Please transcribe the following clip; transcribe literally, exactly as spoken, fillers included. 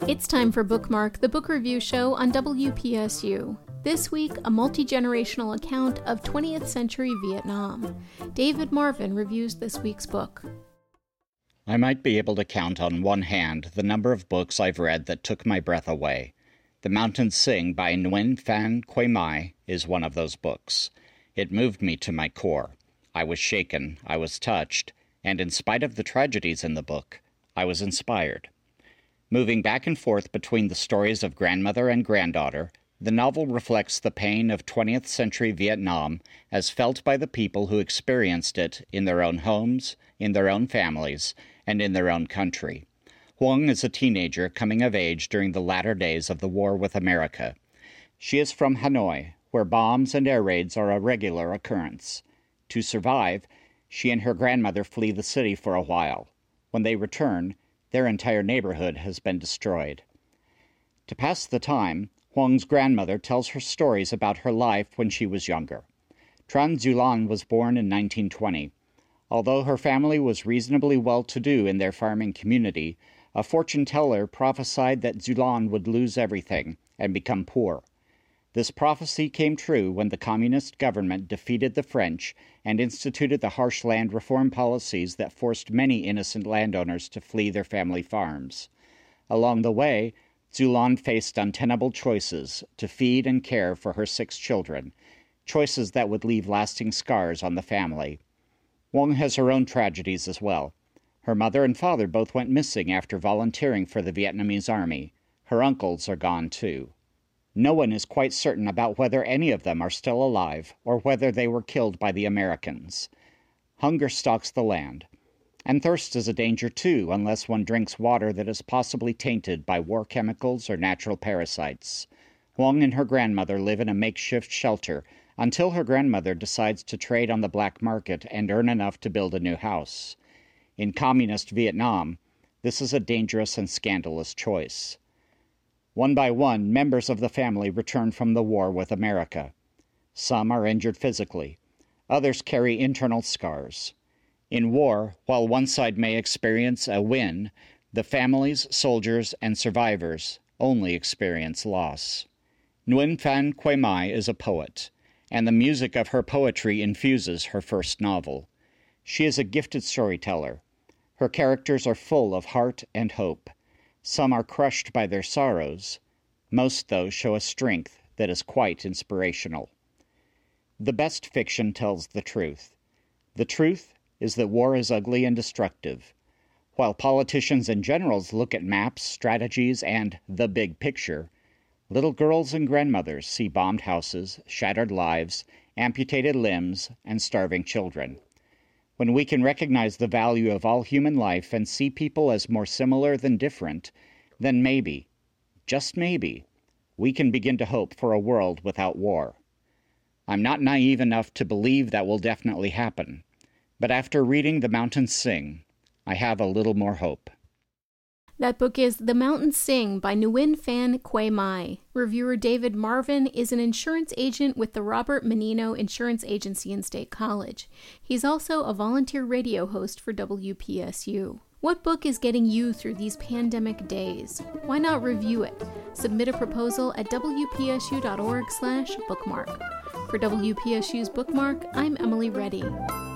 It's time for Bookmark, the book review show on W P S U. This week, a multi-generational account of twentieth century Vietnam. David Marvin reviews this week's book. I might be able to count on one hand the number of books I've read that took my breath away. The Mountains Sing by Nguyen Phan Quy Mai is one of those books. It moved me to my core. I was shaken, I was touched, and in spite of the tragedies in the book, I was inspired. Moving back and forth between the stories of grandmother and granddaughter, the novel reflects the pain of twentieth century Vietnam as felt by the people who experienced it in their own homes, in their own families, and in their own country. Huong is a teenager coming of age during the latter days of the war with America. She is from Hanoi, where bombs and air raids are a regular occurrence. To survive, she and her grandmother flee the city for a while. When they return, their entire neighborhood has been destroyed. To pass the time, Huong's grandmother tells her stories about her life when she was younger. Tran Du Lan was born in nineteen twenty. Although her family was reasonably well-to-do in their farming community, a fortune teller prophesied that Du Lan would lose everything and become poor. This prophecy came true when the communist government defeated the French and instituted the harsh land reform policies that forced many innocent landowners to flee their family farms. Along the way, Du Lan faced untenable choices to feed and care for her six children, choices that would leave lasting scars on the family. Huong has her own tragedies as well. Her mother and father both went missing after volunteering for the Vietnamese army. Her uncles are gone too. No one is quite certain about whether any of them are still alive or whether they were killed by the Americans. Hunger stalks the land. And thirst is a danger too, unless one drinks water that is possibly tainted by war chemicals or natural parasites. Huong and her grandmother live in a makeshift shelter until her grandmother decides to trade on the black market and earn enough to build a new house. In communist Vietnam, this is a dangerous and scandalous choice. One by one, members of the family return from the war with America. Some are injured physically. Others carry internal scars. In war, while one side may experience a win, the families, soldiers, and survivors only experience loss. Nguyen Phan Quy Mai is a poet, and the music of her poetry infuses her first novel. She is a gifted storyteller. Her characters are full of heart and hope. Some are crushed by their sorrows. Most, though, show a strength that is quite inspirational. The best fiction tells the truth. The truth is that war is ugly and destructive. While politicians and generals look at maps, strategies, and the big picture, little girls and grandmothers see bombed houses, shattered lives, amputated limbs, and starving children. When we can recognize the value of all human life and see people as more similar than different, then maybe, just maybe, we can begin to hope for a world without war. I'm not naive enough to believe that will definitely happen, but after reading The Mountains Sing, I have a little more hope. That book is The Mountains Sing by Nguyen Phan Quy Mai. Reviewer David Marvin is an insurance agent with the Robert Menino Insurance Agency in State College. He's also a volunteer radio host for W P S U. What book is getting you through these pandemic days? Why not review it? Submit a proposal at W P S U dot org slash bookmark. For W P S U's Bookmark, I'm Emily Reddy.